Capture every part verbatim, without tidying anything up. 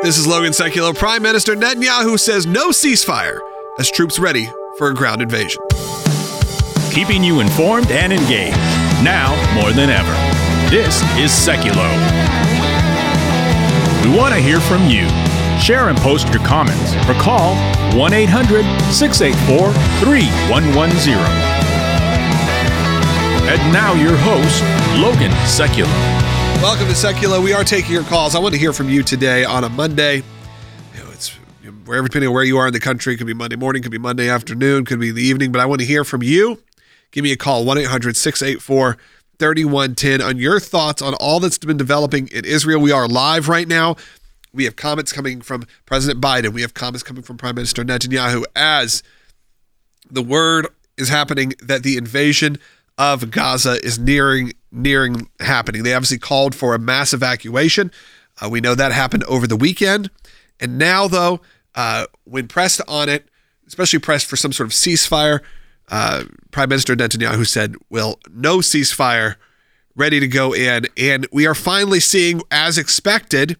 This is Logan Sekulow. Prime Minister Netanyahu says no ceasefire as troops ready for a ground invasion. Keeping you informed and engaged, now more than ever. This is Sekulow. We want to hear from you. Share and post your comments or call one eight hundred six eight four three one one zero. And now your host, Logan Sekulow. Welcome to Sekulow. We are taking your calls. I want to hear from you today on a Monday. You know, it's wherever, depending on where you are in the country. It could be Monday morning, could be Monday afternoon, could be the evening. But I want to hear from you. Give me a call, one eight hundred six eight four three one one zero on your thoughts on all that's been developing in Israel. We are live right now. We have comments coming from President Biden. We have comments coming from Prime Minister Netanyahu as the word is happening that the invasion of Gaza is nearing nearing happening. They obviously called for a mass evacuation. Uh, we know that happened over the weekend. And now, though, uh, when pressed on it, especially pressed for some sort of ceasefire, uh, Prime Minister Netanyahu said, well, no ceasefire, ready to go in. And we are finally seeing, as expected,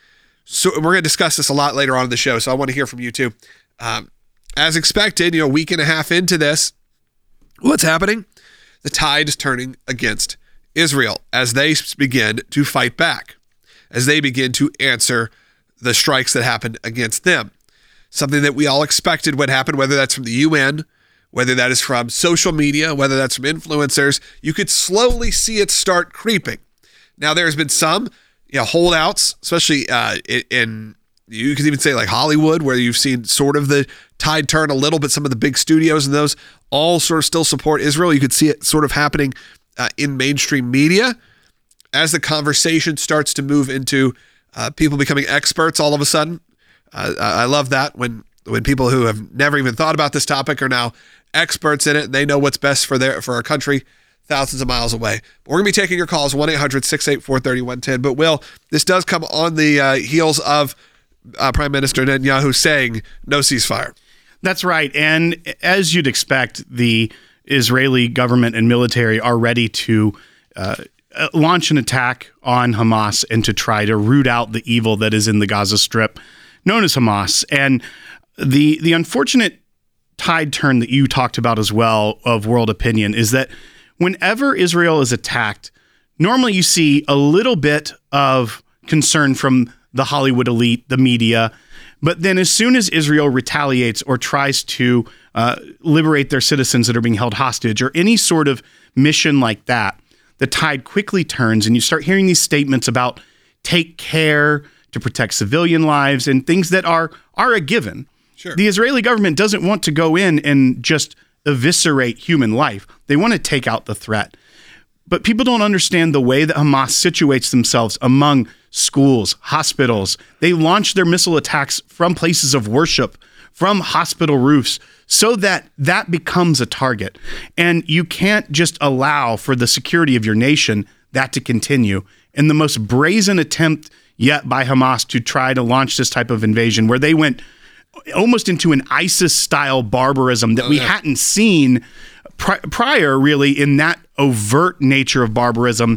so we're going to discuss this a lot later on in the show, so I want to hear from you too. Um, as expected, you know, a week and a half into this, what's happening? The tide is turning against Israel as they begin to fight back, as they begin to answer the strikes that happened against them. Something that we all expected would happen, whether that's from the U N, whether that is from social media, whether that's from influencers. You could slowly see it start creeping. Now, there's been some you know, holdouts, especially uh, in, you could even say like Hollywood, where you've seen sort of the tide turn a little, but some of the big studios and those all sort of still support Israel. You could see it sort of happening uh, in mainstream media as the conversation starts to move into uh, people becoming experts all of a sudden. Uh, I love that when when people who have never even thought about this topic are now experts in it and they know what's best for their for our country thousands of miles away. But we're going to be taking your calls, one eight hundred six eight four three one one zero. But Will, this does come on the uh, heels of uh, Prime Minister Netanyahu saying no ceasefire. That's right. And as you'd expect, the Israeli government and military are ready to uh, launch an attack on Hamas and to try to root out the evil that is in the Gaza Strip, known as Hamas. And the the unfortunate tide turn that you talked about as well of world opinion is that whenever Israel is attacked, normally you see a little bit of concern from the Hollywood elite, the media. But then as soon as Israel retaliates or tries to uh, liberate their citizens that are being held hostage or any sort of mission like that, the tide quickly turns and you start hearing these statements about take care to protect civilian lives and things that are, are a given. Sure. The Israeli government doesn't want to go in and just eviscerate human life. They want to take out the threat. But people don't understand the way that Hamas situates themselves among schools, hospitals. They launch their missile attacks from places of worship, from hospital roofs, so that that becomes a target. And you can't just allow for the security of your nation that to continue. And the most brazen attempt yet by Hamas to try to launch this type of invasion, where they went almost into an ISIS-style barbarism that oh, we yeah. hadn't seen pri- prior, really, in that overt nature of barbarism.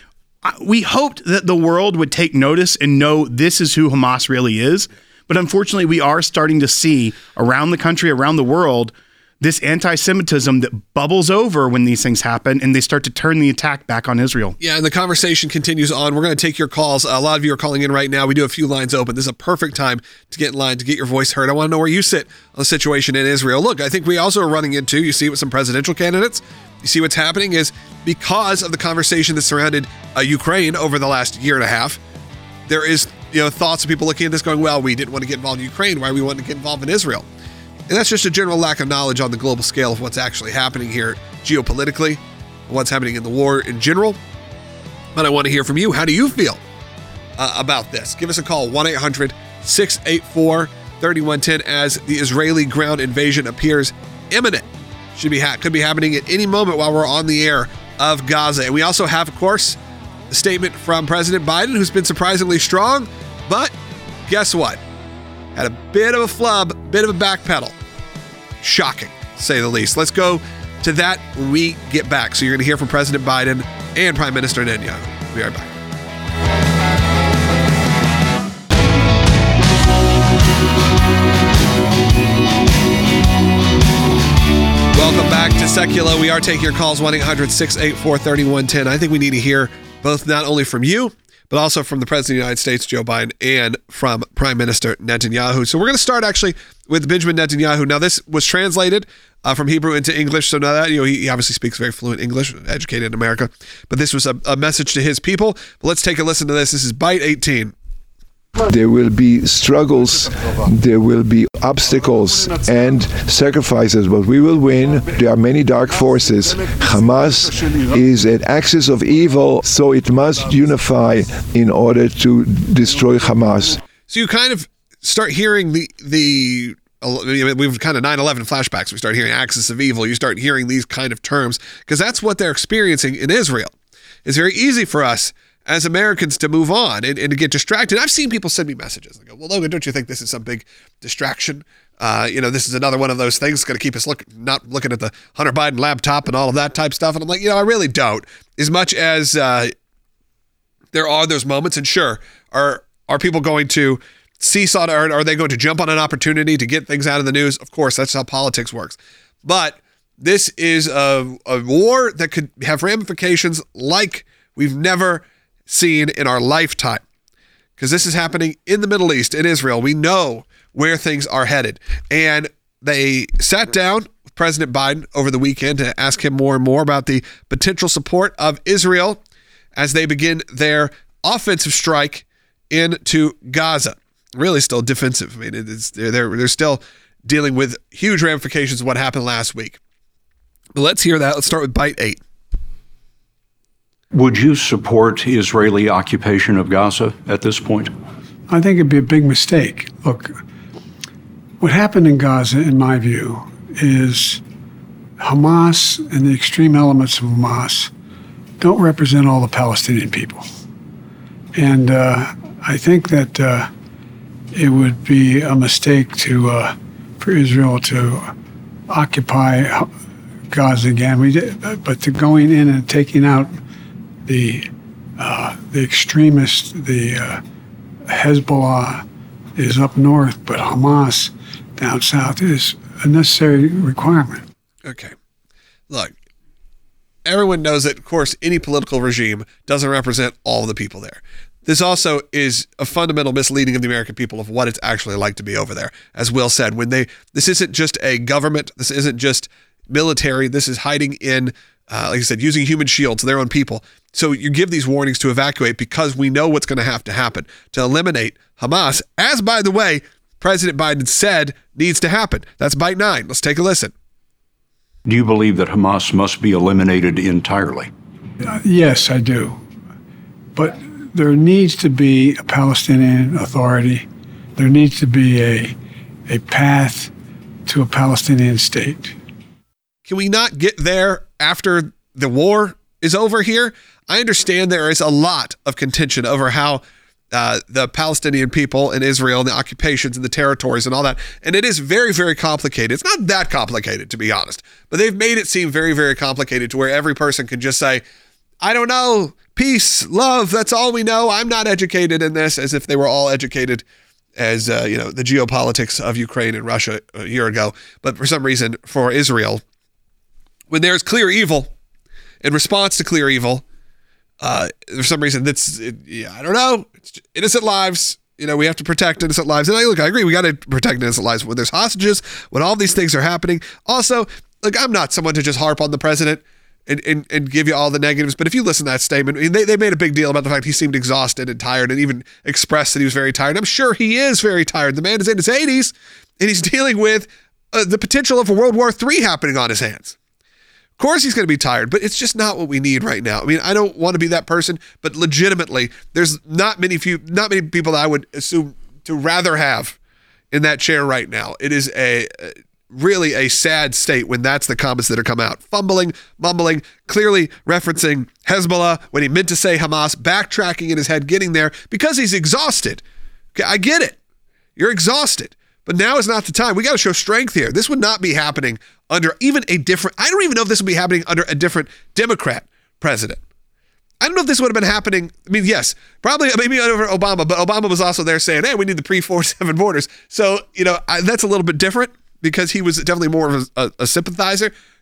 We hoped that the world would take notice and know this is who Hamas really is. But unfortunately, we are starting to see around the country, around the world, this anti-Semitism that bubbles over when these things happen and they start to turn the attack back on Israel. Yeah, and the conversation continues on. We're going to take your calls. A lot of you are calling in right now. We do have a few lines open. This is a perfect time to get in line, to get your voice heard. I want to know where you sit on the situation in Israel. Look, I think we also are running into, you see with some presidential candidates, you see what's happening is because of the conversation that surrounded uh, Ukraine over the last year and a half, there is you know thoughts of people looking at this going, well, we didn't want to get involved in Ukraine. Why do we want to get involved in Israel? And that's just a general lack of knowledge on the global scale of what's actually happening here geopolitically, what's happening in the war in general. But I want to hear from you. How do you feel uh, about this? Give us a call, one eight hundred six eight four three one one zero, as the Israeli ground invasion appears imminent. Should be ha- could be happening at any moment while we're on the air of Gaza. And we also have, of course, the statement from President Biden, who's been surprisingly strong, but guess what? Had a bit of a flub, bit of a backpedal. Shocking, to say the least. Let's go to that when we get back. So you're going to hear from President Biden and Prime Minister Netanyahu. We'll be right back. Secula. We are taking your calls, one eight hundred six eight four three one one zero. I think we need to hear both not only from you, but also from the President of the United States, Joe Biden, and from Prime Minister Netanyahu. So we're going to start actually with Benjamin Netanyahu. Now, this was translated uh, from Hebrew into English. So now that, you know, he, he obviously speaks very fluent English, educated in America. But this was a, a message to his people. But let's take a listen to this. This is Byte eighteen. There will be struggles, there will be obstacles and sacrifices, but we will win. There are many dark forces. Hamas is an axis of evil, so it must unify in order to destroy Hamas. So you kind of start hearing the, the we've kind of nine eleven flashbacks. We start hearing axis of evil. You start hearing these kind of terms because that's what they're experiencing in Israel. It's very easy for us as Americans to move on and, and to get distracted. I've seen people send me messages. They go, well, Logan, don't you think this is some big distraction? Uh, you know, this is another one of those things going to keep us look, not looking at the Hunter Biden laptop and all of that type stuff. And I'm like, you know, I really don't. As much as uh, there are those moments, and sure, are are people going to seesaw, or are they going to jump on an opportunity to get things out of the news? Of course, that's how politics works. But this is a, a war that could have ramifications like we've never seen in our lifetime, because this is happening in the Middle East, in Israel. We know where things are headed. And they sat down with President Biden over the weekend to ask him more and more about the potential support of Israel as they begin their offensive strike into Gaza. Really still defensive. I mean, it's, they're, they're still dealing with huge ramifications of what happened last week. But let's hear that. Let's start with Byte eight. Would you support Israeli occupation of Gaza at this point? I think it'd be a big mistake. Look, what happened in Gaza, in my view, is Hamas and the extreme elements of Hamas don't represent all the Palestinian people. And uh, I think that uh, it would be a mistake to uh, for Israel to occupy Gaza again. We did, but to going in and taking out the uh, the extremists, the uh, Hezbollah is up north, but Hamas down south is a necessary requirement. Okay. Look, everyone knows that, of course, any political regime doesn't represent all the people there. This also is a fundamental misleading of the American people of what it's actually like to be over there. As Will said, when they this isn't just a government, this isn't just military, this is hiding in, uh, like I said, using human shields, their own people. So you give these warnings to evacuate because we know what's going to have to happen to eliminate Hamas, as, by the way, President Biden said needs to happen. That's Byte nine. Let's take a listen. Do you believe that Hamas must be eliminated entirely? Uh, yes, I do. But there needs to be a Palestinian Authority. There needs to be a a path to a Palestinian state. Can we not get there after the war is over here? I understand there is a lot of contention over how uh, the Palestinian people in Israel and the occupations and the territories and all that. And it is very, very complicated. It's not that complicated, to be honest, but they've made it seem very, very complicated to where every person can just say, I don't know, peace, love, that's all we know. I'm not educated in this, as if they were all educated as, uh, you know, the geopolitics of Ukraine and Russia a year ago. But for some reason, for Israel, when there's clear evil, in response to clear evil, uh, for some reason, that's, it, yeah, I don't know, it's innocent lives. You know, we have to protect innocent lives. And I look, I agree, we got to protect innocent lives when there's hostages, when all these things are happening. Also, like, I'm not someone to just harp on the president and, and, and give you all the negatives. But if you listen to that statement, I mean, they, they made a big deal about the fact he seemed exhausted and tired, and even expressed that he was very tired. I'm sure he is very tired. The man is in his eighties, and he's dealing with uh, the potential of a World War Three happening on his hands. Of course he's going to be tired, but it's just not what we need right now. I mean, I don't want to be that person, but legitimately, there's not many few, not many people that I would assume to rather have in that chair right now. It is a really a sad state when that's the comments that are come out. Fumbling, mumbling, clearly referencing Hezbollah when he meant to say Hamas, backtracking in his head, getting there because he's exhausted. Okay, I get it. You're exhausted. But now is not the time. We got to show strength here. This would not be happening under even a different, I don't even know if this would be happening under a different Democrat president. I don't know if this would have been happening. I mean, yes, probably maybe under Obama, but Obama was also there saying, hey, we need the pre forty-seven borders. So, you know, I, that's a little bit different because he was definitely more of a, a, a sympathizer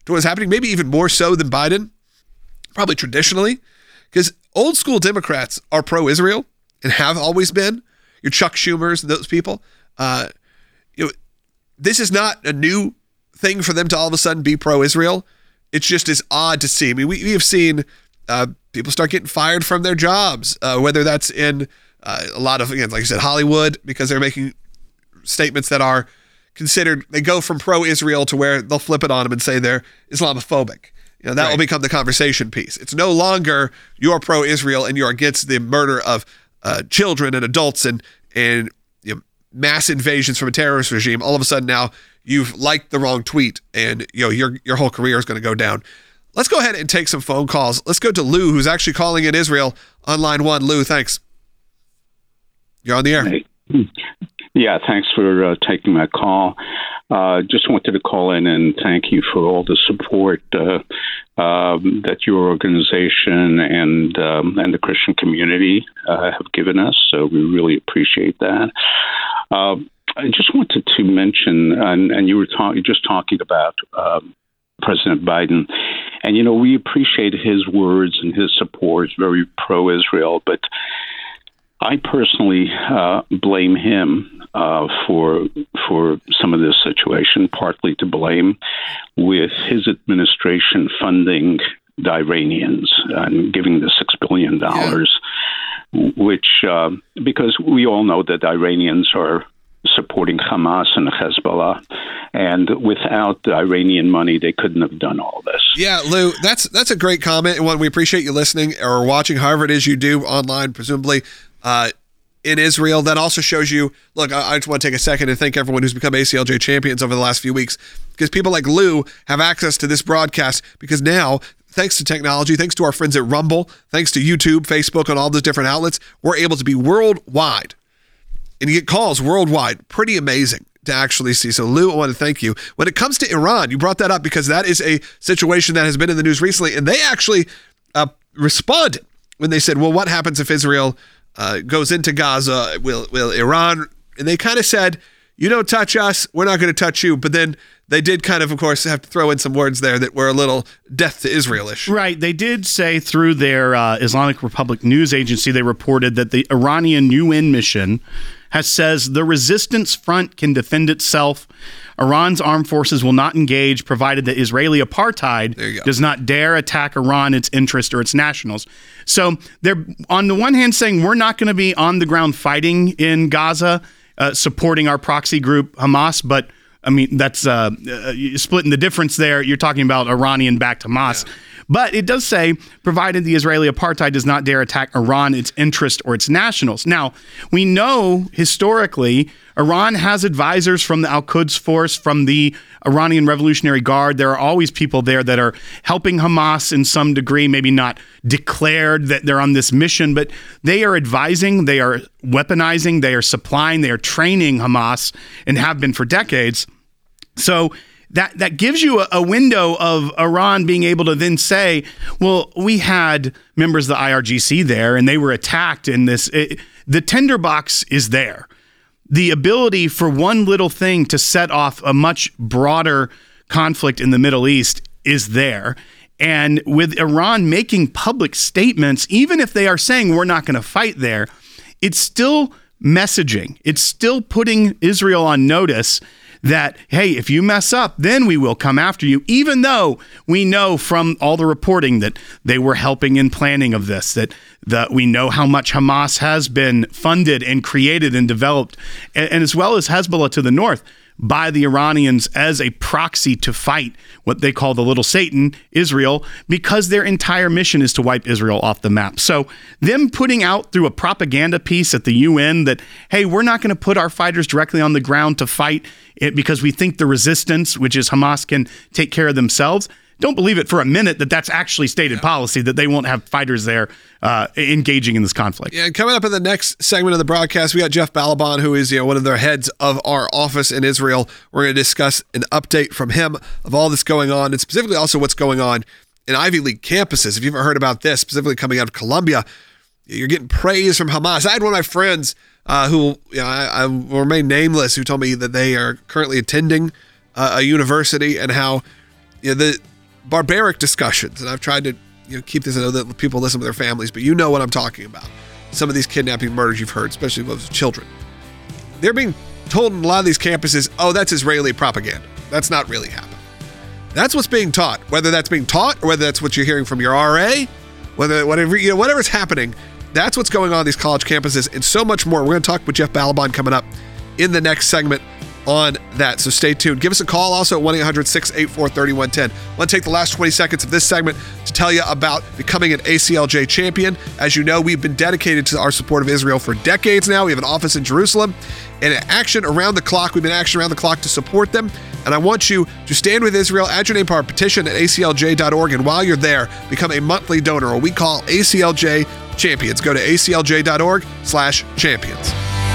to what's happening, maybe even more so than Biden, probably traditionally, because old school Democrats are pro-Israel and have always been. Your Chuck Schumers and those people. Uh, you know, this is not a new thing for them to all of a sudden be pro-Israel. It's just as odd to see. I mean, we, we have seen uh, people start getting fired from their jobs, uh, whether that's in uh, a lot of, again, like I said, Hollywood, because they're making statements that are considered, they go from pro-Israel to where they'll flip it on them and say they're Islamophobic. You know, that right. will become the conversation piece. It's no longer you're pro-Israel and you're against the murder of uh, children and adults and, and you know, mass invasions from a terrorist regime. All of a sudden now you've liked the wrong tweet and you know your your whole career is going to go down. Let's go ahead and take some phone calls. Let's go to Lou, who's actually calling in Israel on line one. Lou, thanks. You're on the air. Hey. Yeah, thanks for uh, taking my call. Uh, just wanted to call in and thank you for all the support uh, um, that your organization and um, and the Christian community uh, have given us. So we really appreciate that. Uh, I just wanted to mention, and, and you were talk- just talking about um, President Biden, and you know we appreciate his words and his support, very pro-Israel, but I personally uh, blame him uh, for for some of this situation, partly to blame with his administration funding the Iranians and giving the six billion dollars, yeah. which, uh, because we all know that the Iranians are supporting Hamas and Hezbollah, and without the Iranian money, they couldn't have done all this. Yeah, Lou, that's that's a great comment, and one we appreciate you listening or watching, however it is you do online, presumably. Uh, in Israel. That also shows you, look, I, I just want to take a second and thank everyone who's become A C L J champions over the last few weeks, because people like Lou have access to this broadcast because now, thanks to technology, thanks to our friends at Rumble, thanks to YouTube, Facebook, and all those different outlets, we're able to be worldwide. And you get calls worldwide. Pretty amazing to actually see. So Lou, I want to thank you. When it comes to Iran, you brought that up because that is a situation that has been in the news recently, and they actually uh, responded when they said, well, what happens if Israel Uh, goes into Gaza? Will will Iran? And they kind of said, you don't touch us, we're not going to touch you. But then they did kind of, of course, have to throw in some words there that were a little death to Israel-ish. Right. They did say through their uh, Islamic Republic news agency, they reported that the Iranian U N mission has says the resistance front can defend itself. Iran's armed forces will not engage provided that Israeli apartheid does not dare attack Iran, its interest, or its nationals. So they're on the one hand saying we're not going to be on the ground fighting in Gaza, uh, supporting our proxy group Hamas, but I mean, that's uh, uh, splitting the difference there. You're talking about Iranian-backed Hamas. Yeah. But it does say, provided the Israeli apartheid does not dare attack Iran, its interest, or its nationals. Now, we know historically, Iran has advisors from the Al-Quds Force, from the Iranian Revolutionary Guard. There are always people there that are helping Hamas in some degree, maybe not declared that they're on this mission, but they are advising, they are weaponizing, they are supplying, they are training Hamas and have been for decades. So that that gives you a, a window of Iran being able to then say, well, we had members of the I R G C there and they were attacked in this. It, the tinderbox is there. The ability for one little thing to set off a much broader conflict in the Middle East is there. And with Iran making public statements, even if they are saying we're not going to fight there, it's still messaging. It's still putting Israel on notice that, hey, if you mess up, then we will come after you, even though we know from all the reporting that they were helping in planning of this, that that we know how much Hamas has been funded and created and developed, and, and as well as Hezbollah to the north, by the Iranians as a proxy to fight what they call the little Satan, Israel, because their entire mission is to wipe Israel off the map. So them putting out through a propaganda piece at the U N that, hey, we're not going to put our fighters directly on the ground to fight it because we think the resistance, which is Hamas, can take care of themselves. Don't believe it for a minute that that's actually stated policy, that they won't have fighters there uh, engaging in this conflict. Yeah, and coming up in the next segment of the broadcast, we got Jeff Balaban, who is you know, one of the heads of our office in Israel. We're going to discuss an update from him of all this going on, and specifically also what's going on in Ivy League campuses. If you've ever heard about this, specifically coming out of Columbia, you're getting praise from Hamas. I had one of my friends uh, who you know, I, I will remain nameless, who told me that they are currently attending uh, a university and how you know, the barbaric discussions, and I've tried to you know keep this. I know that people listen with their families, but you know what I'm talking about. Some of these kidnapping murders you've heard, especially those children. They're being told in a lot of these campuses, oh, that's Israeli propaganda. That's not really happening. That's what's being taught, whether that's being taught or whether that's what you're hearing from your R A, whether whatever you know, whatever's happening, that's what's going on in these college campuses and so much more. We're going to talk with Jeff Balaban coming up in the next segment on that. So stay tuned. Give us a call also at one eight hundred six eight four three one one zero. I want to take the last twenty seconds of this segment to tell you about becoming an A C L J champion. As you know, we've been dedicated to our support of Israel for decades now. We have an office in Jerusalem and action around the clock. We've been action around the clock to support them. And I want you to stand with Israel, add your name to our petition at A C L J dot org. And while you're there, become a monthly donor, or we call A C L J Champions. Go to A C L J dot org slash champions.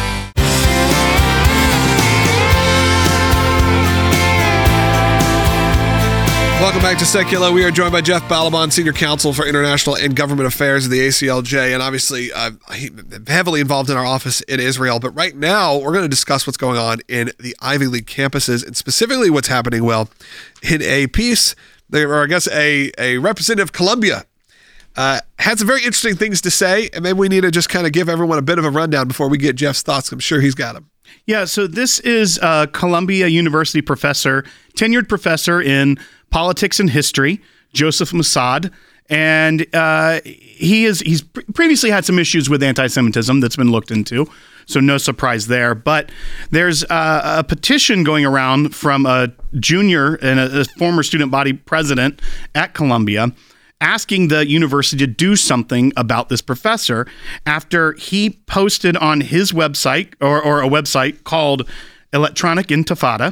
Welcome back to Secular. We are joined by Jeff Balaban, Senior Counsel for International and Government Affairs of the A C L J, and obviously uh, heavily involved in our office in Israel. But right now, we're going to discuss what's going on in the Ivy League campuses, and specifically what's happening, well, in a piece, or I guess a, a representative of Columbia uh, had some very interesting things to say, and maybe we need to just kind of give everyone a bit of a rundown before we get Jeff's thoughts. I'm sure he's got them. Yeah, so this is a Columbia University professor, tenured professor in politics and history, Joseph Mossad, and uh, he is he's pre- previously had some issues with anti-Semitism that's been looked into, so no surprise there. But there's uh, a petition going around from a junior and a, a former student body president at Columbia asking the university to do something about this professor after he posted on his website, or, or a website called Electronic Intifada,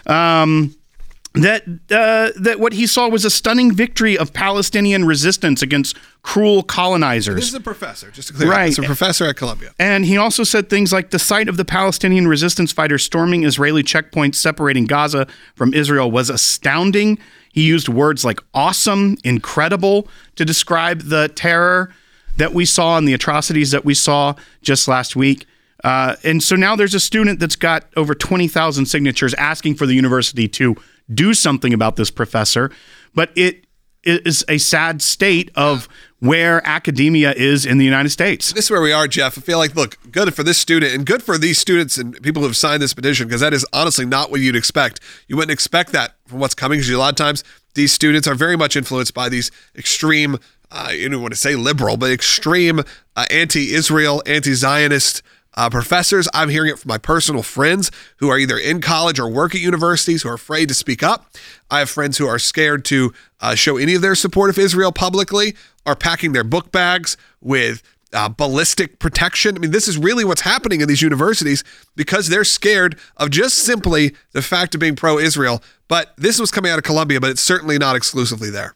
um, that uh, that what he saw was a stunning victory of Palestinian resistance against cruel colonizers. This is a professor, just to clear right. up. It's a professor at Columbia. And he also said things like the sight of the Palestinian resistance fighters storming Israeli checkpoints separating Gaza from Israel was astounding. He used words like awesome, incredible to describe the terror that we saw and the atrocities that we saw just last week. Uh, and so now there's a student that's got over twenty thousand signatures asking for the university to do something about this professor. But it is a sad state of where academia is in the United States. This is where we are, Jeff. I feel like, look, good for this student and good for these students and people who have signed this petition, because that is honestly not what you'd expect. You wouldn't expect that from what's coming, because a lot of times these students are very much influenced by these extreme, uh, you don't want to say liberal, but extreme uh, anti-Israel, anti-Zionist Uh, professors. I'm hearing it from my personal friends who are either in college or work at universities who are afraid to speak up. I have friends who are scared to uh, show any of their support of Israel publicly, are packing their book bags with uh, ballistic protection. I mean, this is really what's happening in these universities because they're scared of just simply the fact of being pro-Israel. But this was coming out of Columbia, but it's certainly not exclusively there.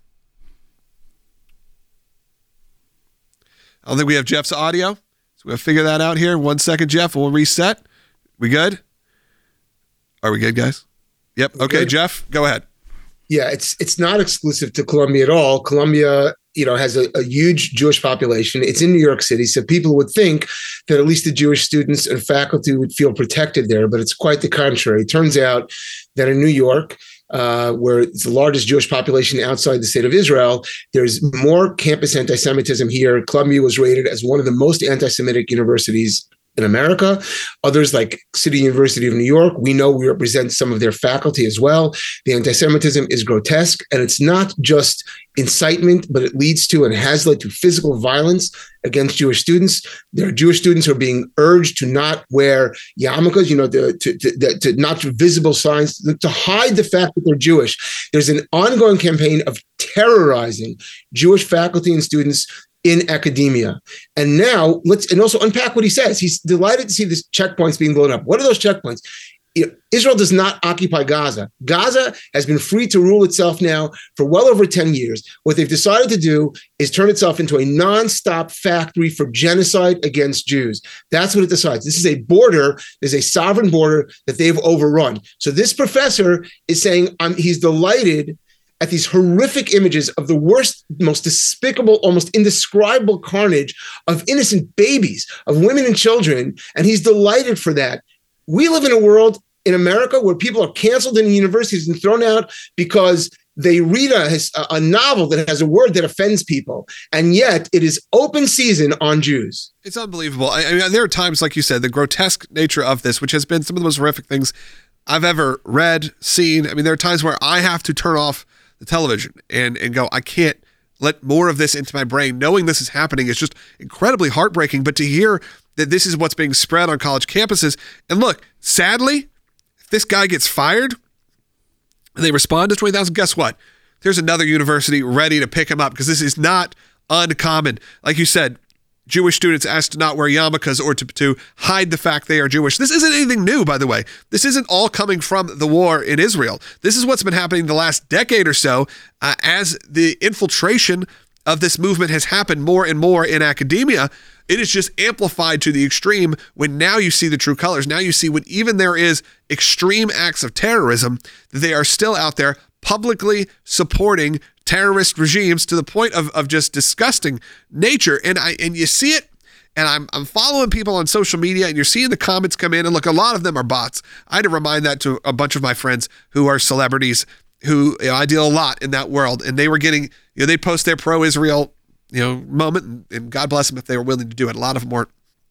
I don't think we have Jeff's audio. So we'll figure that out here. One second, Jeff. We'll reset. We good? Are we good, guys? Yep. Okay, good. Jeff, go ahead. Yeah, it's it's not exclusive to Columbia at all. Columbia, you know, has a, a huge Jewish population. It's in New York City, so people would think that at least the Jewish students and faculty would feel protected there, but it's quite the contrary. It turns out that in New York, Uh, where it's the largest Jewish population outside the state of Israel, there's more campus anti-Semitism here. Columbia was rated as one of the most anti-Semitic universities in America. Others like City University of New York, we know we represent some of their faculty as well. The anti-Semitism is grotesque, and it's not just incitement, but it leads to and has led to physical violence against Jewish students. There are Jewish students who are being urged to not wear yarmulkes, you know, to, to, to, to not visible signs, to hide the fact that they're Jewish. There's an ongoing campaign of terrorizing Jewish faculty and students in academia. And now let's, and also unpack what he says. He's delighted to see these checkpoints being blown up. What are those checkpoints? Israel does not occupy Gaza. Gaza has been free to rule itself now for well over ten years. What they've decided to do is turn itself into a nonstop factory for genocide against Jews. That's what it decides. This is a border. There's a sovereign border that they've overrun. So this professor is saying um, he's delighted at these horrific images of the worst, most despicable, almost indescribable carnage of innocent babies, of women and children, and he's delighted for that. We live in a world in America where people are canceled in universities and thrown out because They read a, a novel that has a word that offends people, and yet it is open season on Jews. It's unbelievable. I, I mean, there are times, like you said, the grotesque nature of this, which has been some of the most horrific things I've ever read, seen. I mean, there are times where I have to turn off the television and, and go, I can't let more of this into my brain. Knowing this is happening is just incredibly heartbreaking. But to hear that this is what's being spread on college campuses, and look, sadly, if this guy gets fired and they respond to twenty thousand, guess what? There's another university ready to pick him up, because this is not uncommon. Like you said, Jewish students asked to not wear yarmulkes or to, to hide the fact they are Jewish. This isn't anything new, by the way. This isn't all coming from the war in Israel. This is what's been happening the last decade or so uh, as the infiltration of this movement has happened more and more in academia. It is just amplified to the extreme when now you see the true colors. Now you see when even there is extreme acts of terrorism, they are still out there publicly supporting terrorist regimes to the point of, of just disgusting nature. And I and you see it, and I'm I'm following people on social media, and you're seeing the comments come in, and look, a lot of them are bots. I had to remind that to a bunch of my friends who are celebrities, who, you know, I deal a lot in that world, and they were getting, you know, they post their pro-Israel, you know, moment, and, and God bless them if they were willing to do it. A lot of them weren't.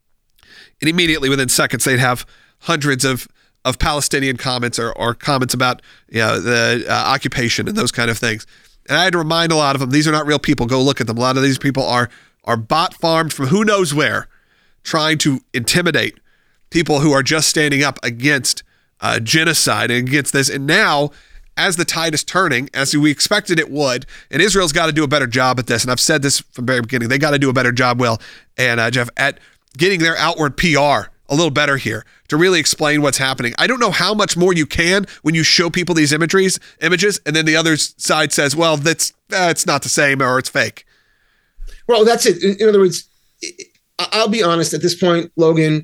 And immediately within seconds, they'd have hundreds of of Palestinian comments or, or comments about, you know, the uh, occupation and those kind of things. And I had to remind a lot of them, these are not real people. Go look at them. A lot of these people are are bot farmed from who knows where, trying to intimidate people who are just standing up against uh, genocide and against this. And now, as the tide is turning, as we expected it would, and Israel's got to do a better job at this. And I've said this from the very beginning. They got to do a better job, Will and uh, Jeff, at getting their outward P R a little better here to really explain what's happening. I don't know how much more you can when you show people these imageries, images, and then the other side says, well, that's uh, it's not the same, or it's fake. Well, that's it. In other words, I'll be honest at this point, Logan,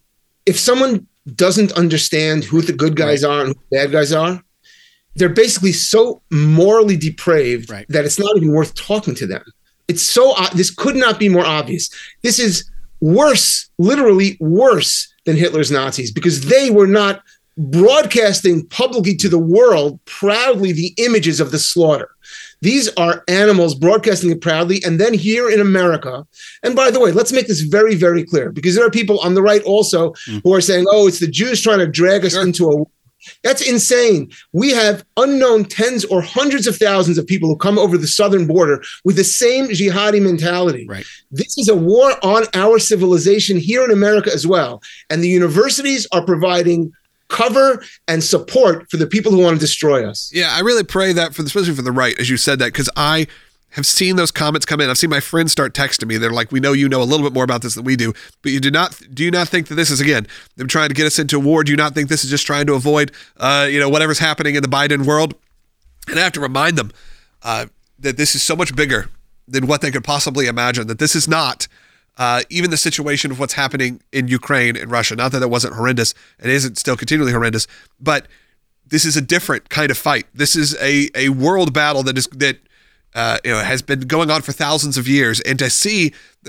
if someone doesn't understand who the good guys right. are and who the bad guys are, they're basically so morally depraved right. that it's not even worth talking to them. It's so, this could not be more obvious. This is worse, literally worse than Hitler's Nazis, because they were not broadcasting publicly to the world proudly the images of the slaughter. These are animals broadcasting it proudly. And then here in America, and by the way, let's make this very, very clear, because there are people on the right also mm. who are saying, oh, it's the Jews trying to drag us sure. into a war. That's insane. We have unknown tens or hundreds of thousands of people who come over the southern border with the same jihadi mentality. Right. This is a war on our civilization here in America as well. And the universities are providing cover and support for the people who want to destroy us. Yeah, I really pray that, for the, especially for the right, as you said that, because I have seen those comments come in. I've seen my friends start texting me. They're like, we know you know a little bit more about this than we do, but you do not, do you not think that this is, again, them trying to get us into a war? Do you not think this is just trying to avoid, uh, you know, whatever's happening in the Biden world? And I have to remind them uh, that this is so much bigger than what they could possibly imagine, that this is not uh, even the situation of what's happening in Ukraine and Russia. Not that it wasn't horrendous. It isn't still continually horrendous, but this is a different kind of fight. This is a, a world battle that is, that, Uh, you know, has been going on for thousands of years. And to see the,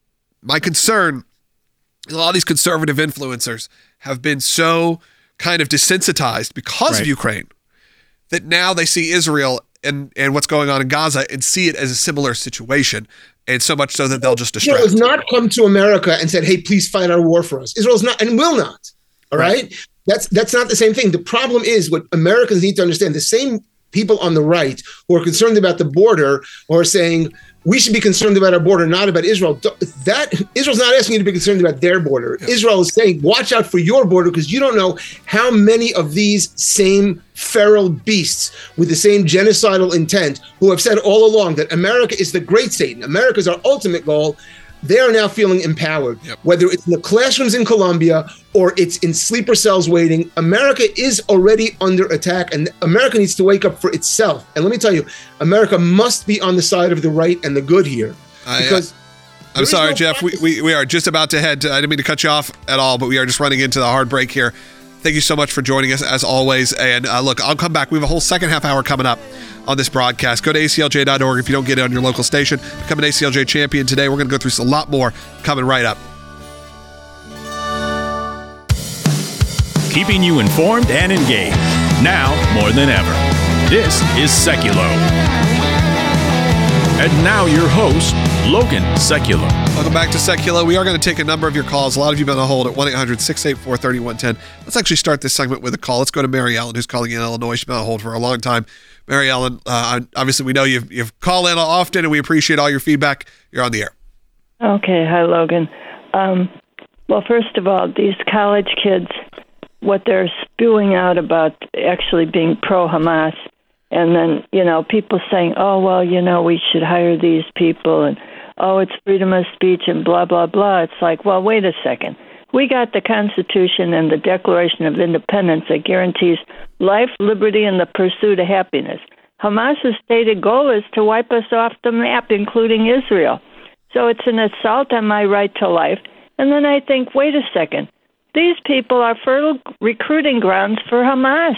my concern, a lot of these conservative influencers have been so kind of desensitized because right. of Ukraine, that now they see Israel and, and what's going on in Gaza and see it as a similar situation. And so much so that they'll just distract. Israel has not come to America and said, hey, please fight our war for us. Israel's not and will not. All right. right? That's, that's not the same thing. The problem is what Americans need to understand. The same people on the right who are concerned about the border or saying we should be concerned about our border, not about Israel. That Israel's not asking you to be concerned about their border. Yeah. Israel is saying, watch out for your border, because you don't know how many of these same feral beasts with the same genocidal intent who have said all along that America is the great Satan. America is our ultimate goal. They are now feeling empowered, yep. whether it's in the classrooms in Colombia or it's in sleeper cells waiting. America is already under attack, and America needs to wake up for itself. And let me tell you, America must be on the side of the right and the good here. Because I, uh, I'm sorry, no Jeff. We, we we are just about to head to, I didn't mean to cut you off at all, but we are just running into the hard break here. Thank you so much for joining us, as always. And uh, look, I'll come back. We have a whole second half hour coming up on this broadcast. Go to A C L J dot org if you don't get it on your local station. Become an A C L J champion today. We're going to go through a lot more coming right up. Keeping you informed and engaged, now more than ever. This is Seculo. And now your host, Logan Seculo. Welcome back to Seculo. We are going to take a number of your calls. A lot of you have been on hold at one eight hundred six eight four three one one zero. Let's actually start this segment with a call. Let's go to Mary Ellen, who's calling in Illinois. She's been on hold for a long time. Mary Ellen, uh, obviously we know you've, you've called in often, and we appreciate all your feedback. You're on the air. Okay. Hi, Logan. Um, well, first of all, these college kids, what they're spewing out about actually being pro-Hamas, and then, you know, people saying, oh, well, you know, we should hire these people, and, oh, it's freedom of speech, and blah, blah, blah. It's like, well, wait a second. We got the Constitution and the Declaration of Independence that guarantees life, liberty, and the pursuit of happiness. Hamas's stated goal is to wipe us off the map, including Israel. So it's an assault on my right to life. And then I think, wait a second. These people are fertile recruiting grounds for Hamas.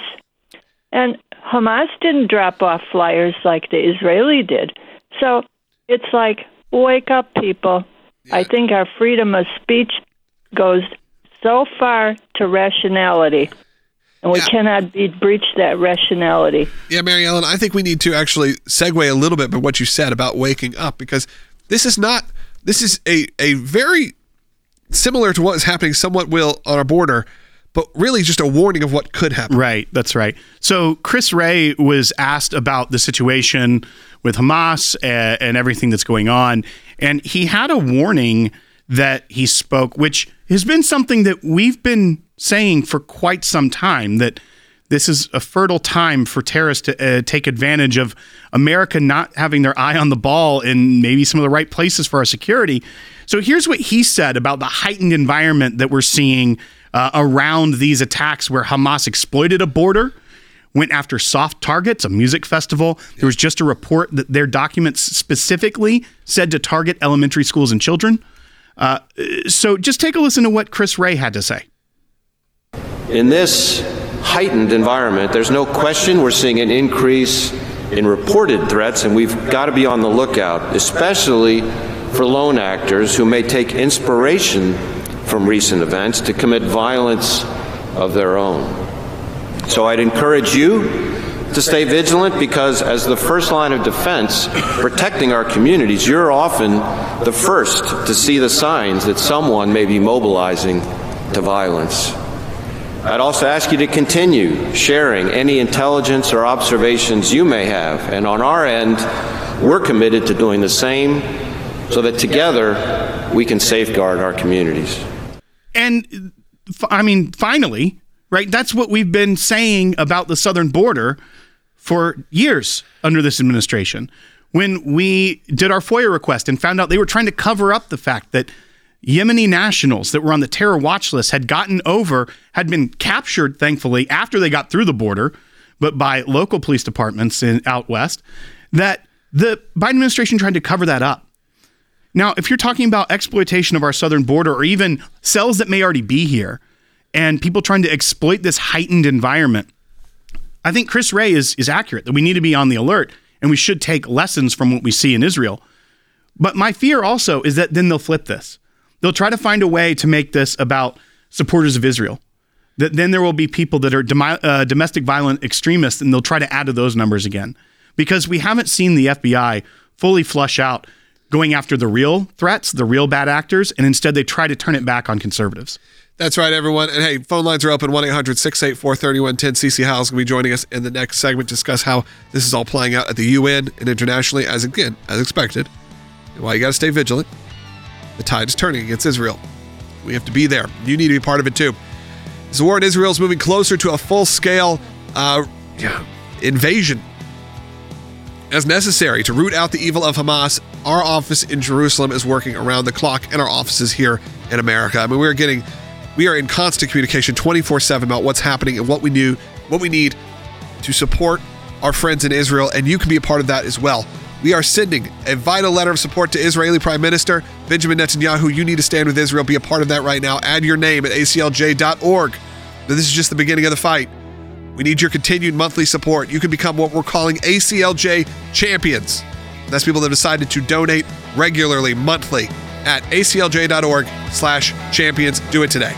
And Hamas didn't drop off flyers like the Israeli did. So it's like, wake up, people. Yeah. I think our freedom of speech goes so far to rationality, and we yeah. cannot be breach that rationality. Yeah, Mary Ellen, I think we need to actually segue a little bit by what you said about waking up, because this is not, this is a, a very similar to what is happening somewhat will on our border, but really just a warning of what could happen. Right, that's right. So Chris Wray was asked about the situation with Hamas and, and everything that's going on, and he had a warning that he spoke, which has been something that we've been saying for quite some time, that this is a fertile time for terrorists to uh, take advantage of America not having their eye on the ball in maybe some of the right places for our security. So here's what he said about the heightened environment that we're seeing uh, around these attacks, where Hamas exploited a border, went after soft targets, a music festival. There was just a report that their documents specifically said to target elementary schools and children. Uh, so just take a listen to what Chris Wray had to say. In this heightened environment, there's no question we're seeing an increase in reported threats, and we've got to be on the lookout, especially for lone actors who may take inspiration from recent events to commit violence of their own. So I'd encourage you to stay vigilant, because as the first line of defense, protecting our communities, you're often the first to see the signs that someone may be mobilizing to violence. I'd also ask you to continue sharing any intelligence or observations you may have, and on our end, we're committed to doing the same so that together we can safeguard our communities. And I mean, finally, right, that's what we've been saying about the southern border for years under this administration. When we did our FOIA request and found out they were trying to cover up the fact that Yemeni nationals that were on the terror watch list had gotten over, had been captured, thankfully, after they got through the border, but by local police departments in out west, that the Biden administration tried to cover that up. Now, if you're talking about exploitation of our southern border, or even cells that may already be here, and people trying to exploit this heightened environment, I think Chris Wray is, is accurate, that we need to be on the alert, and we should take lessons from what we see in Israel. But my fear also is that then they'll flip this. They'll try to find a way to make this about supporters of Israel. That then there will be people that are dom- uh, domestic violent extremists, and they'll try to add to those numbers again. Because we haven't seen the F B I fully flush out going after the real threats, the real bad actors, and instead they try to turn it back on conservatives. That's right, everyone. And hey, phone lines are open, one eight hundred six eight four three one one zero. Cece Howell's going to be joining us in the next segment to discuss how this is all playing out at the U N and internationally, as again, as expected. And why you got to stay vigilant. The tide is turning against Israel. We have to be there. You need to be part of it too. As the war in Israel is moving closer to a full-scale uh, yeah, invasion, as necessary to root out the evil of Hamas, our office in Jerusalem is working around the clock, and our offices here in America. I mean, we're getting, we are in constant communication twenty-four seven about what's happening and what we knew, what we need to support our friends in Israel, and you can be a part of that as well. We are sending a vital letter of support to Israeli Prime Minister Benjamin Netanyahu. You need to stand with Israel. Be a part of that right now. Add your name at A C L J dot org. Now, this is just the beginning of the fight. We need your continued monthly support. You can become what we're calling A C L J champions. That's people that have decided to donate regularly, monthly, at A C L J dot org slash champions. Do it today.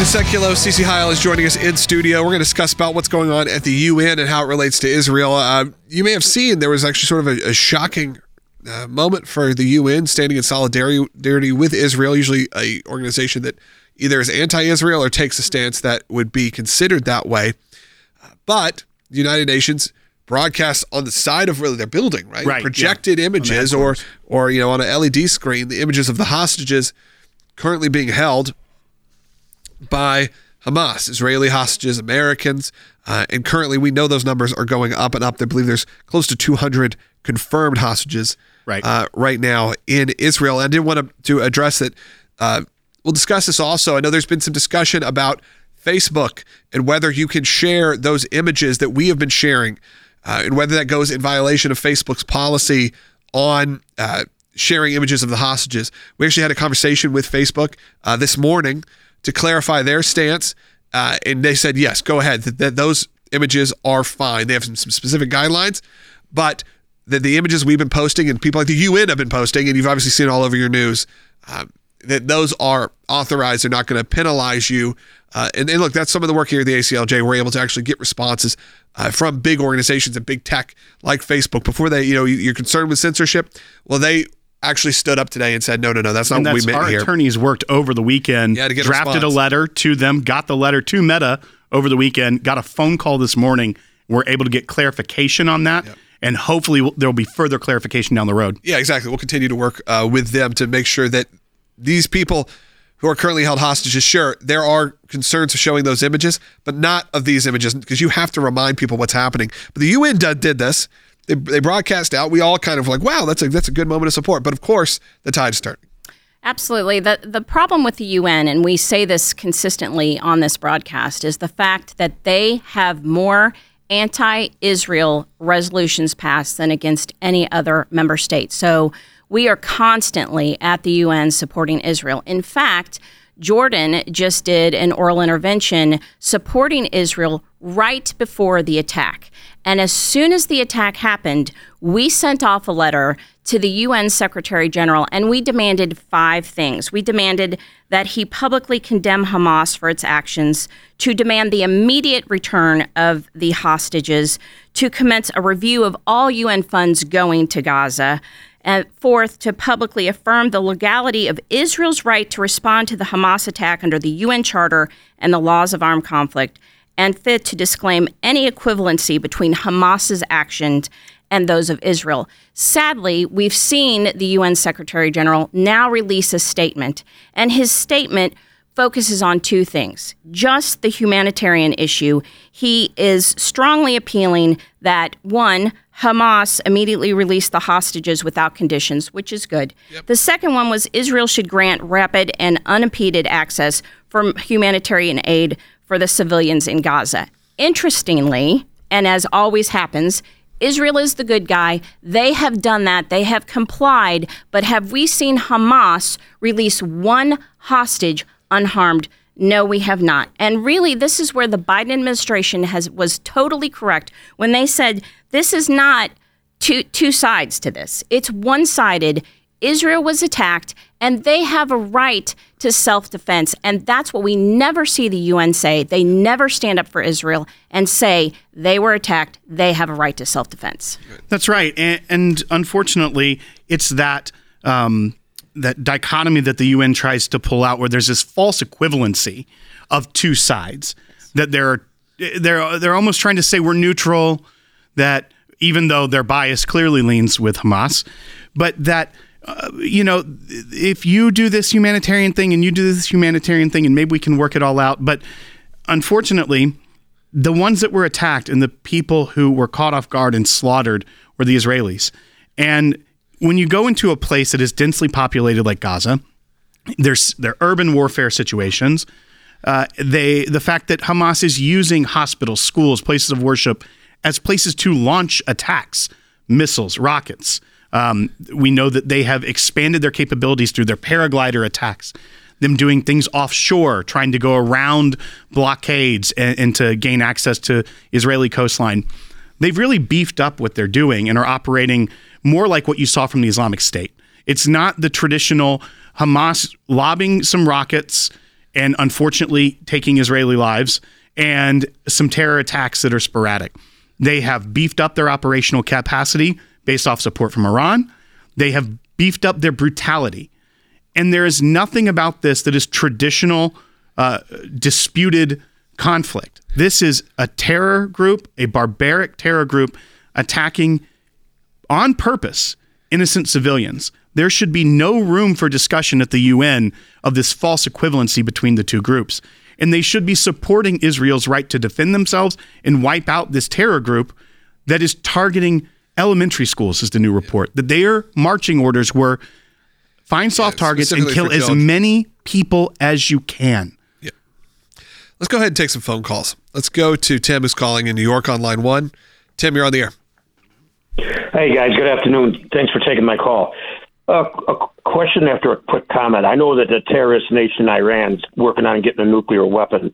to Seculo. Cece Heil is joining us in studio. We're going to discuss about what's going on at the U N and how it relates to Israel. Uh, you may have seen there was actually sort of a, a shocking uh, moment for the U N standing in solidarity with Israel, usually a organization that either is anti-Israel or takes a stance that would be considered that way. Uh, but the United Nations broadcasts on the side of where they're building, right? Right, Projected yeah. images or, or, you know, on an L E D screen, the images of the hostages currently being held by Hamas, Israeli hostages, Americans, uh, and currently we know those numbers are going up and up. I believe there's close to two hundred confirmed hostages right, uh, right now in Israel. And I did want to, to address that. Uh, we'll discuss this also. I know there's been some discussion about Facebook and whether you can share those images that we have been sharing uh, and whether that goes in violation of Facebook's policy on uh, sharing images of the hostages. We actually had a conversation with Facebook uh, this morning to clarify their stance, uh, and they said, yes, go ahead, that, that those images are fine. They have some, some specific guidelines, but that the images we've been posting and people like the U N have been posting, and you've obviously seen all over your news, um, that those are authorized. They're not going to penalize you. Uh, and, and look, that's some of the work here at the A C L J. We're able to actually get responses uh, from big organizations and big tech like Facebook. Before they, you know, you're concerned with censorship, well, they actually stood up today and said, no, no, no, that's not and what that's we meant our here. Our attorneys worked over the weekend, yeah, to get a drafted response. a letter to them, got the letter to Meta over the weekend, got a phone call this morning. We're able to get clarification on that, yep. and hopefully there will be further clarification down the road. Yeah, exactly. We'll continue to work uh, with them to make sure that these people who are currently held hostages, sure, there are concerns of showing those images, but not of these images, because you have to remind people what's happening. But the U N did, did this. They, they broadcast out. We all kind of like, wow, that's a that's a good moment of support. But of course, the tide's turning. Absolutely. The the problem with the U N, and we say this consistently on this broadcast, is the fact that they have more anti-Israel resolutions passed than against any other member state. So we are constantly at the U N supporting Israel. In fact, Jordan just did an oral intervention supporting Israel right before the attack. And as soon as the attack happened, we sent off a letter to the U N Secretary General, and we demanded five things. We demanded that he publicly condemn Hamas for its actions, to demand the immediate return of the hostages, to commence a review of all U N funds going to Gaza, and fourth, to publicly affirm the legality of Israel's right to respond to the Hamas attack under the U N Charter and the laws of armed conflict, and fifth, to disclaim any equivalency between Hamas's actions and those of Israel. Sadly, we've seen the U N Secretary General now release a statement, and his statement focuses on two things. Just the humanitarian issue. He is strongly appealing that, one, Hamas immediately release the hostages without conditions, which is good. Yep. The second one was Israel should grant rapid and unimpeded access for humanitarian aid for the civilians in Gaza. Interestingly, and as always happens, Israel is the good guy. They have done that. They have complied. But have we seen Hamas release one hostage unharmed? No, we have not. And really, this is where the Biden administration has was totally correct when they said this is not two two sides to this. It's one-sided. Israel was attacked, and they have a right to self-defense. And that's what we never see the U N say. They never stand up for Israel and say they were attacked. They have a right to self-defense. That's right. And, and unfortunately, it's that um, that dichotomy that the U N tries to pull out, where there's this false equivalency of two sides, that they're they're they're almost trying to say we're neutral, that even though their bias clearly leans with Hamas, but that Uh, you know, if you do this humanitarian thing and you do this humanitarian thing and maybe we can work it all out. But unfortunately, the ones that were attacked and the people who were caught off guard and slaughtered were the Israelis. And when you go into a place that is densely populated like Gaza, there's there are urban warfare situations. Uh, they the fact that Hamas is using hospitals, schools, places of worship as places to launch attacks, missiles, rockets. Um, we know that they have expanded their capabilities through their paraglider attacks, them doing things offshore, trying to go around blockades and, and to gain access to Israeli coastline. They've really beefed up what they're doing and are operating more like what you saw from the Islamic State. It's not the traditional Hamas lobbing some rockets and unfortunately taking Israeli lives, and some terror attacks that are sporadic. They have beefed up their operational capacity based off support from Iran. They have beefed up their brutality. And there is nothing about this that is traditional, uh, disputed conflict. This is a terror group, a barbaric terror group attacking on purpose innocent civilians. There should be no room for discussion at the U N of this false equivalency between the two groups. And they should be supporting Israel's right to defend themselves and wipe out this terror group that is targeting elementary schools, is the new report. That their marching orders were find soft yeah, targets and kill as many people as you can. Yeah. Let's go ahead and take some phone calls. Let's go to Tim, who's calling in New York on line one. Tim, you're on the air. Hey, guys. Good afternoon. Thanks for taking my call. Uh, a question after a quick comment. I know that the terrorist nation Iran's working on getting a nuclear weapon.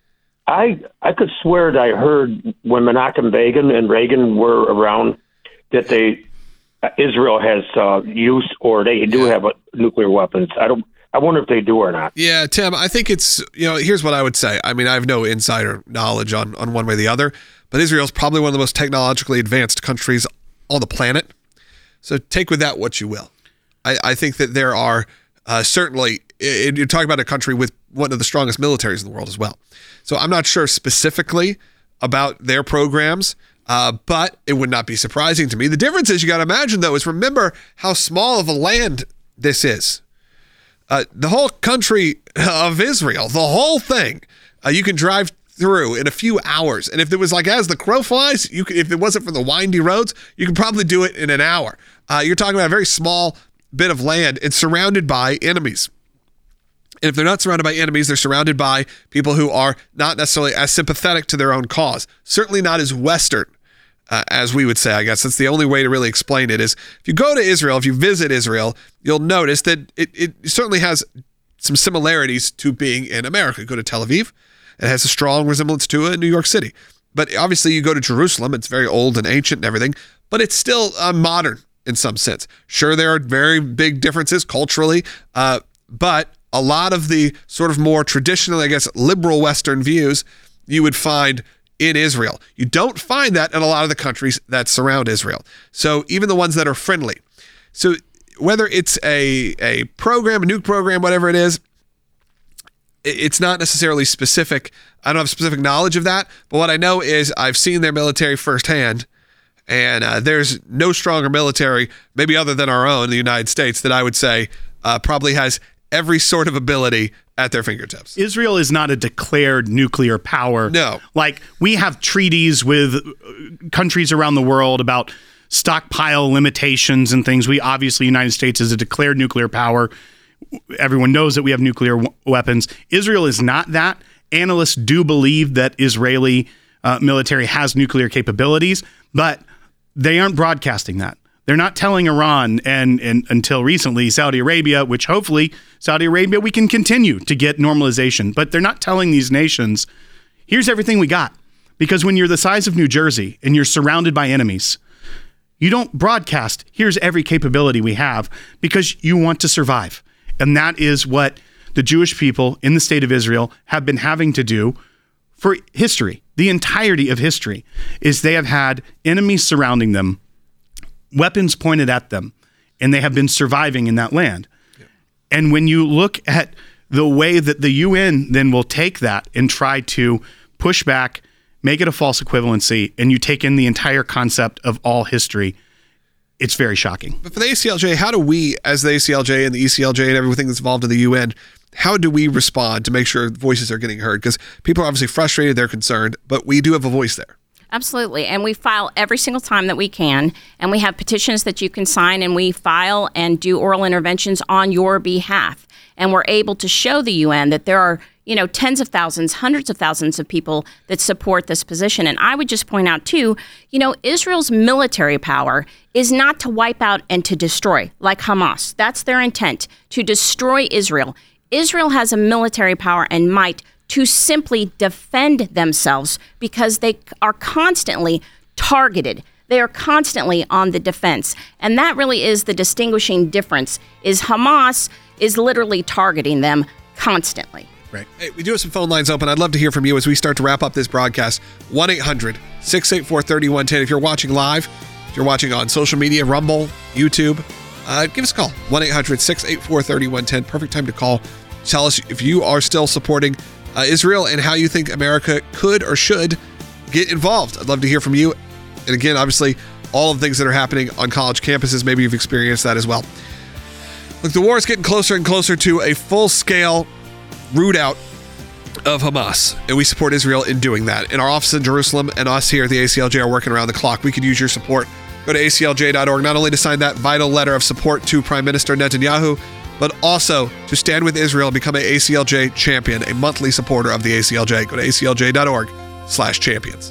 I I could swear that I heard when Menachem Begin and Reagan were around that they Israel has uh, used or they do have a, nuclear weapons. I don't. I wonder if they do or not. Yeah, Tim, I think it's, you know, here's what I would say. I mean, I have no insider knowledge on, on one way or the other, but Israel's probably one of the most technologically advanced countries on the planet. So take with that what you will. I, I think that there are uh, certainly, it, you're talking about a country with one of the strongest militaries in the world as well. So I'm not sure specifically about their programs, uh, but it would not be surprising to me. The difference is, you got to imagine, though, is remember how small of a land this is. Uh, the whole country of Israel, the whole thing, uh, you can drive through in a few hours. And if it was like as the crow flies, you could, if it wasn't for the windy roads, you could probably do it in an hour. Uh, you're talking about a very small bit of land. It's surrounded by enemies. And if they're not surrounded by enemies, they're surrounded by people who are not necessarily as sympathetic to their own cause. Certainly not as Western, uh, as we would say, I guess. That's the only way to really explain it is if you go to Israel, if you visit Israel, you'll notice that it, it certainly has some similarities to being in America. Go to Tel Aviv, it has a strong resemblance to uh, New York City. But obviously you go to Jerusalem, it's very old and ancient and everything, but it's still uh, modern in some sense. Sure, there are very big differences culturally, uh, but a lot of the sort of more traditional, I guess, liberal Western views you would find in Israel. You don't find that in a lot of the countries that surround Israel. So even the ones that are friendly. So whether it's a, a program, a nuke program, whatever it is, it's not necessarily specific. I don't have specific knowledge of that, but what I know is I've seen their military firsthand, and uh, there's no stronger military, maybe other than our own, the United States, that I would say uh, probably has every sort of ability at their fingertips. Israel is not a declared nuclear power. No. Like, we have treaties with countries around the world about stockpile limitations and things. We obviously, United States is a declared nuclear power. Everyone knows that we have nuclear w- weapons. Israel is not that. Analysts do believe that Israeli uh, military has nuclear capabilities, but they aren't broadcasting that. They're not telling Iran and, and until recently Saudi Arabia, which hopefully Saudi Arabia, we can continue to get normalization. But they're not telling these nations, here's everything we got. Because when you're the size of New Jersey and you're surrounded by enemies, you don't broadcast, here's every capability we have, because you want to survive. And that is what the Jewish people in the state of Israel have been having to do for history. The entirety of history is they have had enemies surrounding them, weapons pointed at them, and they have been surviving in that land. Yeah. And when you look at the way that the U N then will take that and try to push back, make it a false equivalency, and you take in the entire concept of all history, it's very shocking. But for the A C L J, how do we, as the A C L J and the E C L J and everything that's involved in the U N, how do we respond to make sure voices are getting heard? Because people are obviously frustrated, they're concerned, but we do have a voice there. Absolutely. And we file every single time that we can. And we have petitions that you can sign, and we file and do oral interventions on your behalf. And we're able to show the U N that there are, you know, tens of thousands, hundreds of thousands of people that support this position. And I would just point out, too, you know, Israel's military power is not to wipe out and to destroy, like Hamas. That's their intent, to destroy Israel. Israel has a military power and might to simply defend themselves because they are constantly targeted. They are constantly on the defense. And that really is the distinguishing difference, is Hamas is literally targeting them constantly. Right. Hey, we do have some phone lines open. I'd love to hear from you as we start to wrap up this broadcast. one eight hundred six eight four three one one zero. If you're watching live, if you're watching on social media, Rumble, YouTube, uh, give us a call. one eight hundred six eight four three one one zero. Perfect time to call. Tell us if you are still supporting uh, Israel and how you think America could or should get involved. I'd love to hear from you. And again, obviously, all of the things that are happening on college campuses, maybe you've experienced that as well. Look, the war is getting closer and closer to a full-scale root out of Hamas, and we support Israel in doing that. And our office in Jerusalem and us here at the A C L J are working around the clock. We could use your support. Go to A C L J dot org, not only to sign that vital letter of support to Prime Minister Netanyahu, but also to stand with Israel and become an A C L J champion, a monthly supporter of the A C L J. Go to A C L J dot org slash champions.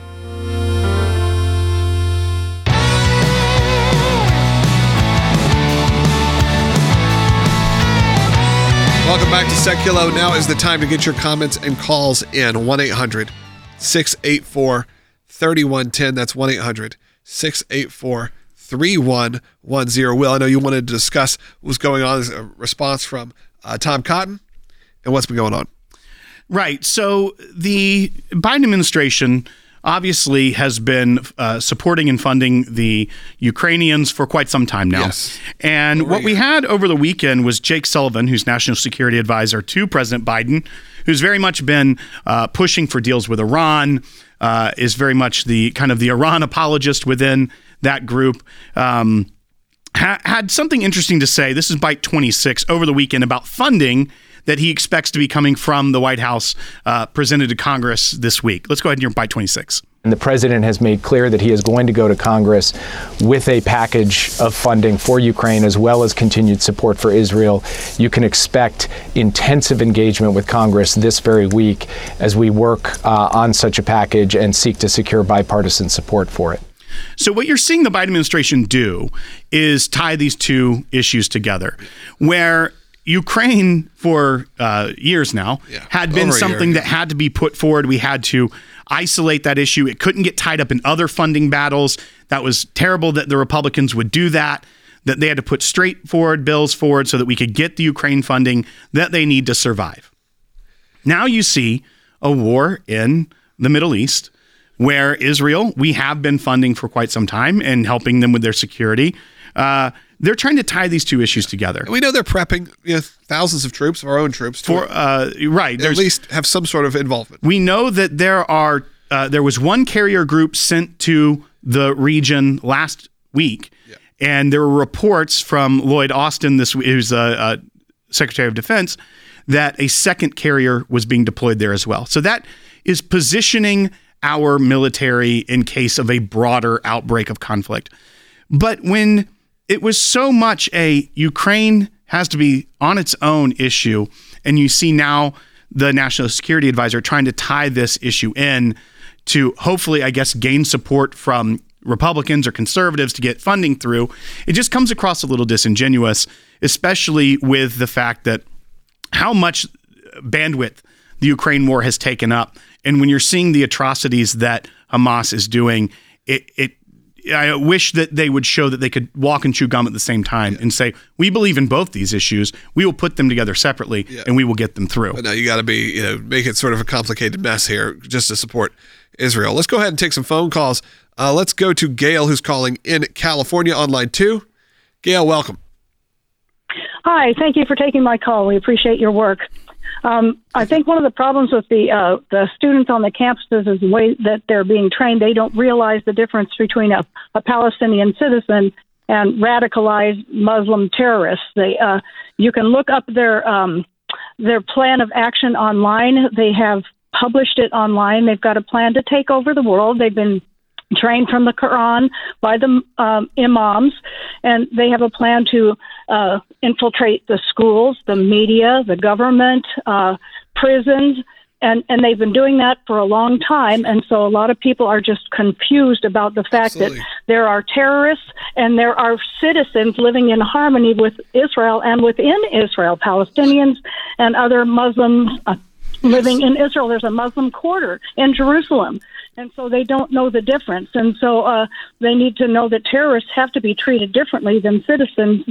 Welcome back to Seculo. Now is the time to get your comments and calls in. one eight hundred six eight four three one one zero. That's one eight hundred six eight four three one one zero. Will, I know you wanted to discuss what was going on as a response from uh, Tom Cotton and what's been going on. Right. So the Biden administration obviously has been uh, supporting and funding the Ukrainians for quite some time now. Yes. And over what we had over the weekend was Jake Sullivan, who's national security advisor to President Biden, who's very much been uh, pushing for deals with Iran, uh, is very much the kind of the Iran apologist within that group. Um, ha- had something interesting to say. This is Byte twenty-six over the weekend about funding that he expects to be coming from the White House uh, presented to Congress this week. Let's go ahead and hear Byte twenty-six. And the president has made clear that he is going to go to Congress with a package of funding for Ukraine as well as continued support for Israel. You can expect intensive engagement with Congress this very week as we work uh, on such a package and seek to secure bipartisan support for it. So what you're seeing the Biden administration do is tie these two issues together, where Ukraine for uh, years now yeah, had been something year, yeah. that had to be put forward. We had to isolate that issue. It couldn't get tied up in other funding battles. That was terrible that the Republicans would do that, that they had to put straightforward bills forward so that we could get the Ukraine funding that they need to survive. Now you see a war in the Middle East where Israel, we have been funding for quite some time and helping them with their security. Uh, they're trying to tie these two issues together. We know they're prepping you know, thousands of troops, of our own troops, to for uh, right. At least have some sort of involvement. We know that there are uh, there was one carrier group sent to the region last week, yeah. and there were reports from Lloyd Austin, this who's a, a Secretary of Defense, that a second carrier was being deployed there as well. So that is positioning our military in case of a broader outbreak of conflict. But when it was so much a Ukraine has to be on its own issue, and you see now the National Security Advisor trying to tie this issue in to hopefully, I guess, gain support from Republicans or conservatives to get funding through, it just comes across a little disingenuous, especially with the fact that how much bandwidth the Ukraine war has taken up. And when you're seeing the atrocities that Hamas is doing, it, it I wish that they would show that they could walk and chew gum at the same time yeah. and say, we believe in both these issues. We will put them together separately yeah. and we will get them through. But now you got to be, you know, make it sort of a complicated mess here just to support Israel. Let's go ahead and take some phone calls. Uh, let's go to Gail, who's calling in California on line two. Gail, welcome. Hi, thank you for taking my call. We appreciate your work. Um, I think one of the problems with the uh, the students on the campuses is the way that they're being trained. They don't realize the difference between a, a Palestinian citizen and radicalized Muslim terrorists. They uh, you can look up their um, their plan of action online. They have published it online. They've got a plan to take over the world. They've been trained from the Quran by the um, imams, and they have a plan to uh, infiltrate the schools, the media, the government, uh, prisons, and, and they've been doing that for a long time. And so a lot of people are just confused about the fact Absolutely. that there are terrorists and there are citizens living in harmony with Israel and within Israel, Palestinians and other Muslims uh, living in Israel. There's a Muslim quarter in Jerusalem. And so they don't know the difference. And so uh, they need to know that terrorists have to be treated differently than citizens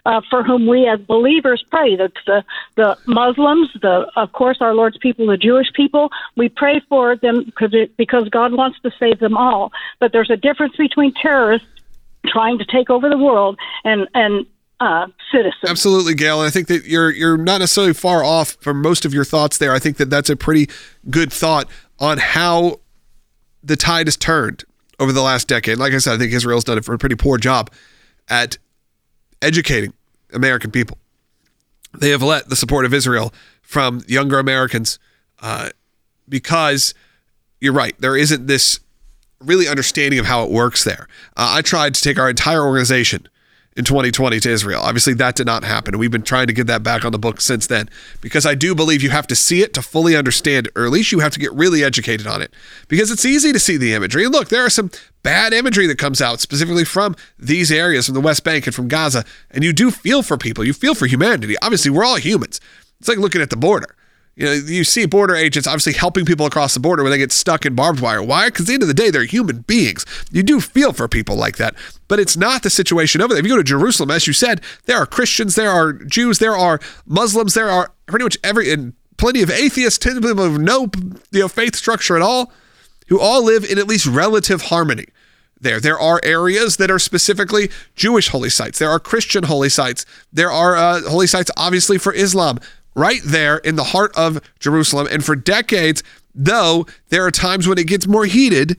uh, for whom we as believers pray. The, the the Muslims, the of course our Lord's people, the Jewish people, we pray for them because it, because God wants to save them all. But there's a difference between terrorists trying to take over the world and and uh, citizens. Absolutely, Gail. And I think that you're you're not necessarily far off from most of your thoughts there. I think that that's a pretty good thought on how the tide has turned over the last decade. Like I said, I think Israel's done a pretty poor job at educating American people. They have let the support of Israel from younger Americans uh, because you're right, there isn't this really understanding of how it works there. Uh, I tried to take our entire organization in twenty twenty to Israel. Obviously, that did not happen. And we've been trying to get that back on the books since then, because I do believe you have to see it to fully understand it, or at least you have to get really educated on it, because it's easy to see the imagery. And look, there are some bad imagery that comes out specifically from these areas, from the West Bank and from Gaza, and you do feel for people. You feel for humanity. Obviously, we're all humans. It's like looking at the border. You know, you see border agents obviously helping people across the border when they get stuck in barbed wire. Why? Because at the end of the day, they're human beings. You do feel for people like that. But it's not the situation over there. If you go to Jerusalem, as you said, there are Christians, there are Jews, there are Muslims, there are pretty much every, and plenty of atheists, people with no you know, faith structure at all, who all live in at least relative harmony. There. There are areas that are specifically Jewish holy sites. There are Christian holy sites. There are uh, holy sites, obviously, for Islam, right there in the heart of Jerusalem. And for decades, though there are times when it gets more heated,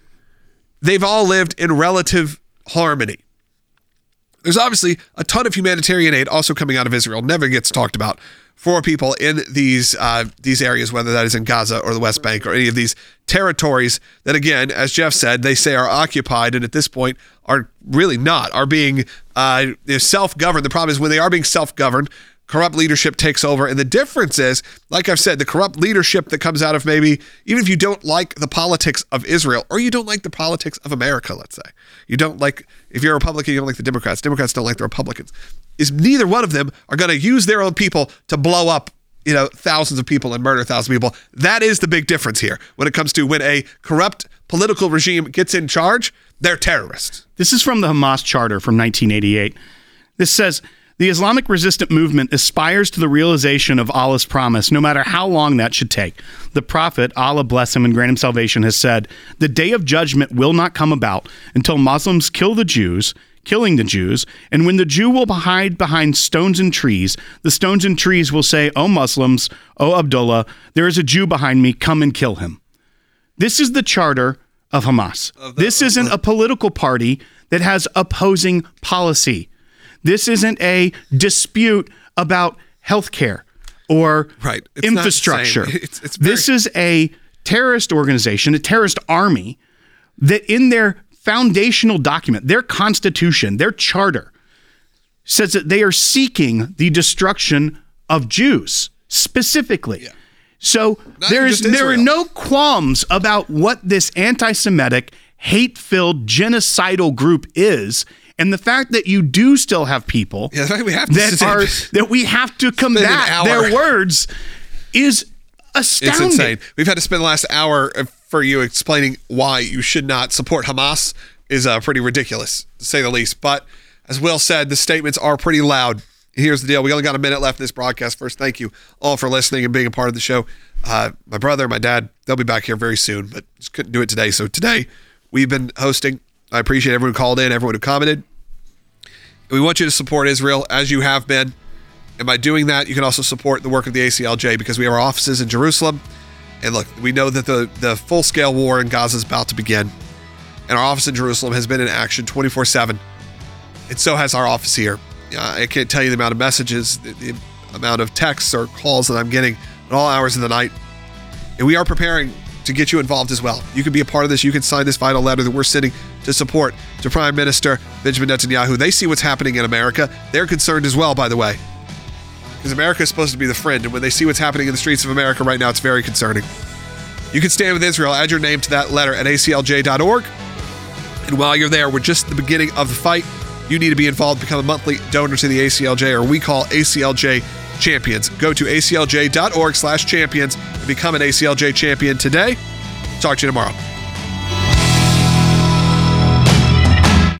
they've all lived in relative harmony. There's obviously a ton of humanitarian aid also coming out of Israel, never gets talked about, for people in these uh, these areas, whether that is in Gaza or the West Bank or any of these territories that, again, as Jeff said, they say are occupied and at this point are really not, are being uh, self-governed. The problem is when they are being self-governed, corrupt leadership takes over. And the difference is, like I've said, the corrupt leadership that comes out of maybe, even if you don't like the politics of Israel, or you don't like the politics of America, let's say. You don't like, if you're a Republican, you don't like the Democrats. Democrats don't like the Republicans. Is neither one of them are going to use their own people to blow up, you know, thousands of people and murder thousands of people. That is the big difference here when it comes to when a corrupt political regime gets in charge, they're terrorists. This is from the Hamas Charter from nineteen eighty-eight. This says, the Islamic resistant movement aspires to the realization of Allah's promise, no matter how long that should take. The Prophet, Allah bless him and grant him salvation, has said, the day of judgment will not come about until Muslims kill the Jews, killing the Jews, and when the Jew will hide behind stones and trees, the stones and trees will say, O Muslims, O Abdullah, there is a Jew behind me, come and kill him. This is the charter of Hamas. Of the, this isn't a political party that has opposing policy. This isn't a dispute about healthcare or right. It's infrastructure. It's, it's very- this is a terrorist organization, a terrorist army that in their foundational document, their constitution, their charter, says that they are seeking the destruction of Jews specifically. Yeah. So there is there are no qualms about what this anti-Semitic, hate-filled, genocidal group is. And the fact that you do still have people yeah, we have to that sit, are that we have to combat their words is astounding. It's insane. We've had to spend the last hour for you explaining why you should not support Hamas is uh, pretty ridiculous, to say the least. But as Will said, the statements are pretty loud. Here's the deal. We only got a minute left in this broadcast. First, thank you all for listening and being a part of the show. Uh, my brother, my dad, they'll be back here very soon, but just couldn't do it today. So today, we've been hosting. I appreciate everyone who called in, everyone who commented. We want you to support Israel as you have been. And by doing that, you can also support the work of the A C L J because we have our offices in Jerusalem. And look, we know that the, the full-scale war in Gaza is about to begin. And our office in Jerusalem has been in action twenty-four seven. And so has our office here. Uh, I can't tell you the amount of messages, the, the amount of texts or calls that I'm getting at all hours of the night. And we are preparing to get you involved as well. You can be a part of this. You can sign this vital letter that we're sending to support to Prime Minister Benjamin Netanyahu. They see what's happening in America. They're concerned as well, by the way, because America is supposed to be the friend. And when they see what's happening in the streets of America right now, it's very concerning. You can stand with Israel. Add your name to that letter at A C L J dot org. And while you're there, we're just at the beginning of the fight. You need to be involved, become a monthly donor to the A C L J, or we call A C L J Champions. Go to A C L J dot org slash champions and become an A C L J champion today. Talk to you tomorrow.